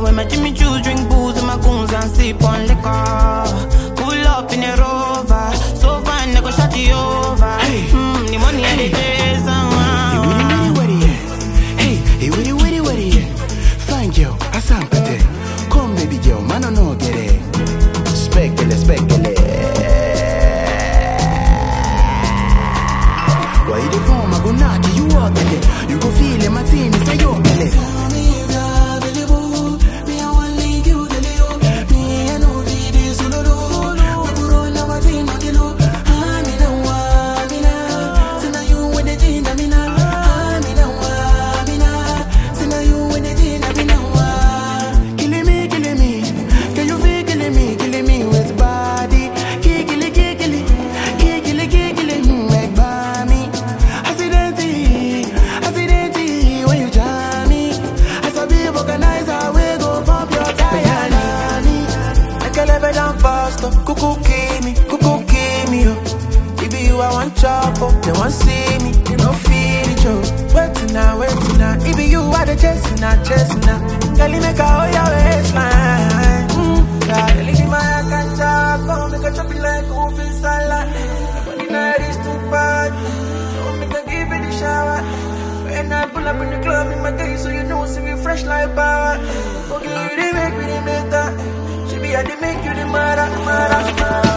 when my Jimmy Choo drink booze and my goons and sip on liquor. Pull up in a Rover, so fine I go shut you over. Hey, the money and the days you witty, hey, you witty, fine girl, I sampete. Come baby girl, man I no get it. Speckle. Why you the form I go naughty, you walk in it. You go feel it, my team is a yo belly. Cuckoo give me, oh. If you I want chop up, they want see me, you know feel it, yo. Wait tonight. If you are the chasing now. Girl, you make a whole your waistline. Yeah, girl, you my can chop, come make a chop it like open salad. But the night is too bad, don't make a give it a shower. When I pull up in the club in my day, so you know, see me fresh like power. Okay, they make that. She be a they make you the mara.